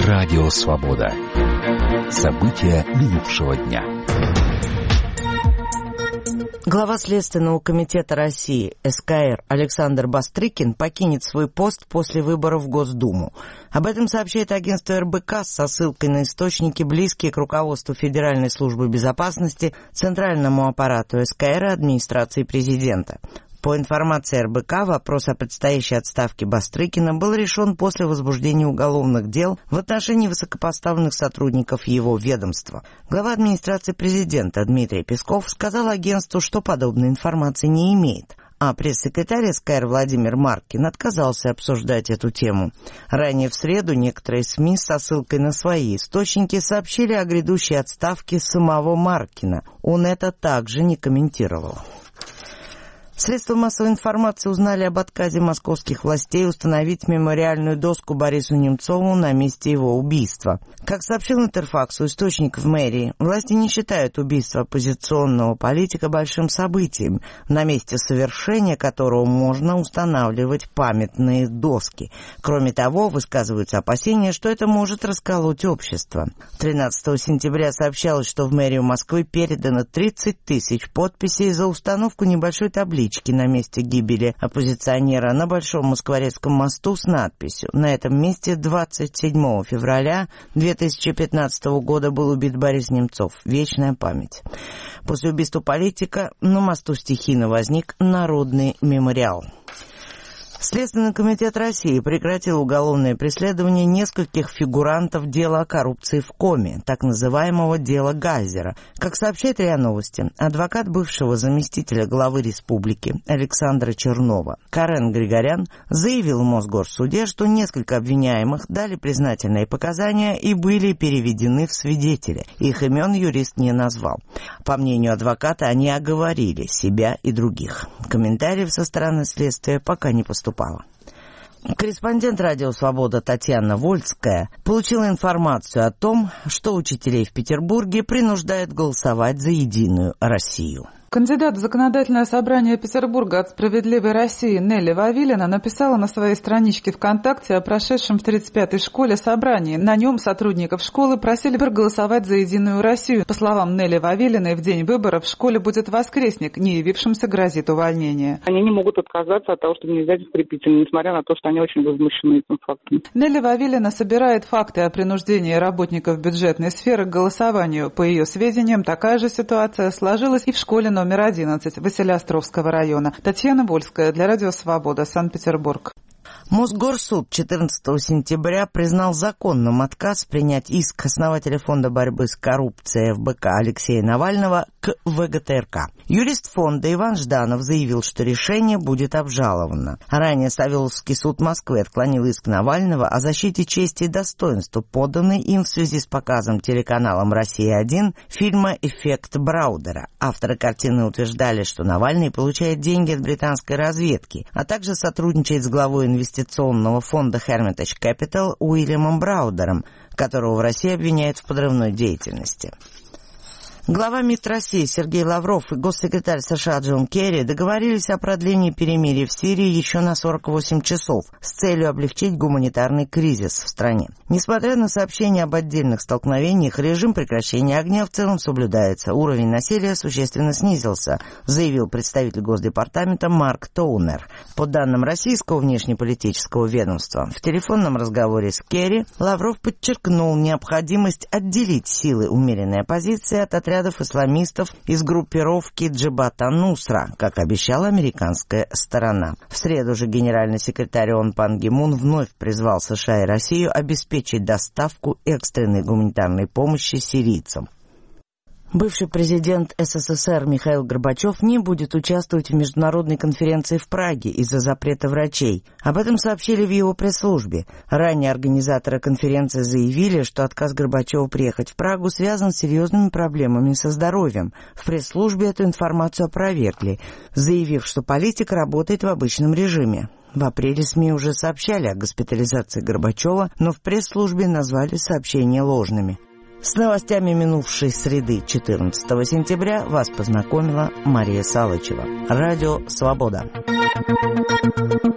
Радио «Свобода». События минувшего дня. Глава Следственного комитета России СКР Александр Бастрыкин покинет свой пост после выборов в Госдуму. Об этом сообщает агентство РБК со ссылкой на источники, близкие к руководству Федеральной службы безопасности, центральному аппарату СКР и администрации президента. По информации РБК, вопрос о предстоящей отставке Бастрыкина был решен после возбуждения уголовных дел в отношении высокопоставленных сотрудников его ведомства. Глава администрации президента Дмитрий Песков сказал агентству, что подобной информации не имеет. А пресс-секретарь СКР Владимир Маркин отказался обсуждать эту тему. Ранее в среду некоторые СМИ со ссылкой на свои источники сообщили о грядущей отставке самого Маркина. Он это также не комментировал. Средства массовой информации узнали об отказе московских властей установить мемориальную доску Борису Немцову на месте его убийства. Как сообщил Интерфаксу источник в мэрии, власти не считают убийство оппозиционного политика большим событием, на месте совершения которого можно устанавливать памятные доски. Кроме того, высказываются опасения, что это может расколоть общество. 13 сентября сообщалось, что в мэрию Москвы передано 30 тысяч подписей за установку небольшой таблички на месте гибели оппозиционера на Большом Москворецком мосту с надписью: «На этом месте 27 февраля 2015 года был убит Борис Немцов. Вечная память». После убийства политика на мосту стихийно возник народный мемориал. Следственный комитет России прекратил уголовное преследование нескольких фигурантов дела о коррупции в Коми, так называемого дела Гайзера. Как сообщает РИА Новости, адвокат бывшего заместителя главы республики Александра Чернова Карен Григорян заявил в Мосгорсуде, что несколько обвиняемых дали признательные показания и были переведены в свидетели. Их имен юрист не назвал. По мнению адвоката, они оговорили себя и других. Комментариев со стороны следствия пока не поступало. Корреспондент «Радио Свобода» Татьяна Вольская получила информацию о том, что учителей в Петербурге принуждают голосовать за «Единую Россию». Кандидат в Законодательное собрание Петербурга от «Справедливой России» Нелли Вавилина написала на своей страничке ВКонтакте о прошедшем в 35-й школе собрании. На нем сотрудников школы просили проголосовать за «Единую Россию». По словам Нелли Вавилиной, в день выборов в школе будет воскресник, не явившимся грозит увольнение. Они не могут отказаться от того, что нельзя закрепить, несмотря на то, что они очень возмущены этим фактом. Нелли Вавилина собирает факты о принуждении работников бюджетной сферы к голосованию. По ее сведениям, такая же ситуация сложилась и в школе номер 11 Василеостровского района. Татьяна Вольская для Радио Свобода, Санкт-Петербург. Мосгорсуд 14 сентября признал законным отказ принять иск основателя Фонда борьбы с коррупцией ФБК Алексея Навального к ВГТРК. Юрист фонда Иван Жданов заявил, что решение будет обжаловано. Ранее Савеловский суд Москвы отклонил иск Навального о защите чести и достоинства, поданный им в связи с показом телеканалом «Россия-1» фильма «Эффект Браудера». Авторы картины утверждали, что Навальный получает деньги от британской разведки, а также сотрудничает с главой инвестиционного фонда Hermitage Capital Уильямом Браудером, которого в России обвиняют в подрывной деятельности. Глава МИД России Сергей Лавров и госсекретарь США Джон Керри договорились о продлении перемирия в Сирии еще на 48 часов с целью облегчить гуманитарный кризис в стране. Несмотря на сообщения об отдельных столкновениях, режим прекращения огня в целом соблюдается. Уровень насилия существенно снизился, заявил представитель Госдепартамента Марк Тоунер. По данным российского внешнеполитического ведомства, в телефонном разговоре с Керри Лавров подчеркнул необходимость отделить силы умеренной оппозиции от отрядов исламистов из группировки Джабат ан-Нусра, как обещала американская сторона. В среду же генеральный секретарь ООН Пан Ги Мун вновь призвал США и Россию обеспечить доставку экстренной гуманитарной помощи сирийцам. Бывший президент СССР Михаил Горбачев не будет участвовать в международной конференции в Праге из-за запрета врачей. Об этом сообщили в его пресс-службе. Ранее организаторы конференции заявили, что отказ Горбачева приехать в Прагу связан с серьезными проблемами со здоровьем. В пресс-службе эту информацию опровергли, заявив, что политик работает в обычном режиме. В апреле СМИ уже сообщали о госпитализации Горбачева, но в пресс-службе назвали сообщения ложными. С новостями минувшей среды 14 сентября вас познакомила Мария Салычева. Радио «Свобода».